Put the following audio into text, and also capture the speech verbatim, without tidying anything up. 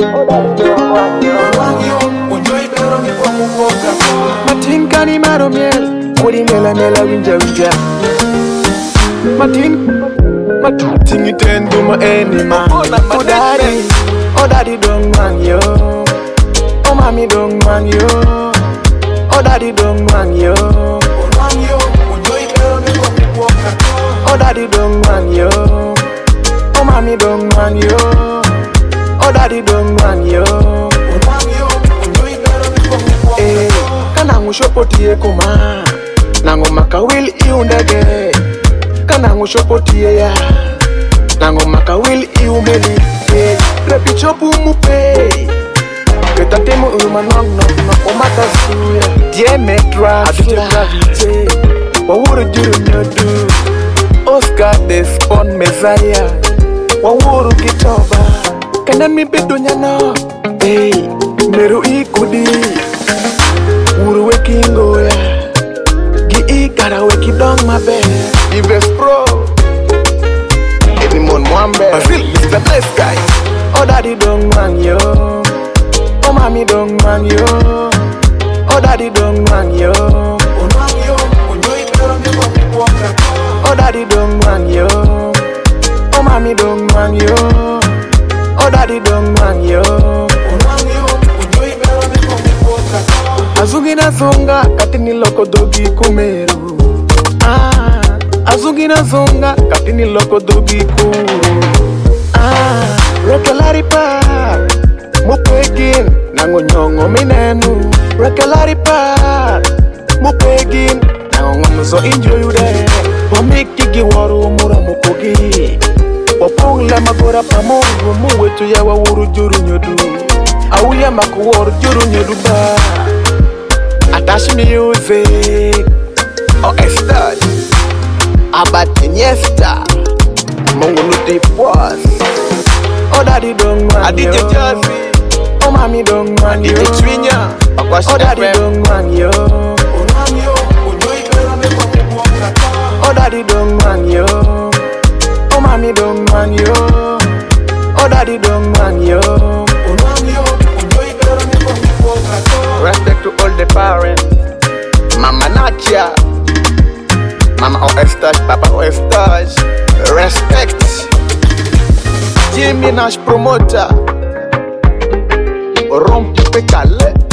Matin kani maro miel, kuri mela mela winja winja. Matin, matin tingi tendu ma enima. Oh daddy, oh daddy dong man yo. Oh mami dong man yo. Oh daddy dong man yo. Oh daddy dong man yo. Oh mami dong man yo. Oh daddy dong man yo. Eh, kana ngushopotie kuma. Nango makawil iundage. Kana ngushopotie ya. Nango makawil iumeli. Eh, repi chopu mupe. Keta temu uma nong nong nong omata suya. Dieme drafla. Gravite. Wawuru juru nyodu. Oscar Despon Messiah. Wawuru kitoba. Kena mi bedo nyano. Hey, meru ikudi. Wuru wekingo ya. Gi ikara weki dong mabe. Ives Pro. Edimon Mwambe. Basil, Mister Nice Guy. Oh daddy dong man yo. Oh mami dong man yo. Oh daddy dong man yo. Oh daddy dong man yo. Oh mami dong man yo. Oh daddy dong man yo. Azugina zonga katini loko dogi kumeru. Ah, azugina zonga katini loko dogi kuru. Ah, rekelari pa mupegin nango nyongo minenu. Rekelari pa mupegin nango ngomuzo enjoy you there. Wamiki giwaru mura mukogi. Wapong la magora pamongo muwetu ya wawuru juru nyodu. Auya makuwar juru nyodu ba. Attach music. Oh Estad Abad Iniesta Mongo nuti puas. Oh daddy dong man yo. Aditya Jazzy. Oh mami dong man yo. Aditya Twinya. Oh daddy dong man yo. Oh daddy dong man yo. Oh mami dong man yo. Oh daddy dong man yo. Respect to all the parents. Mama Nacha, Mama Oestage, Papa Oestage. Respect. Jimmy Nash promoter. Rompe Pekale.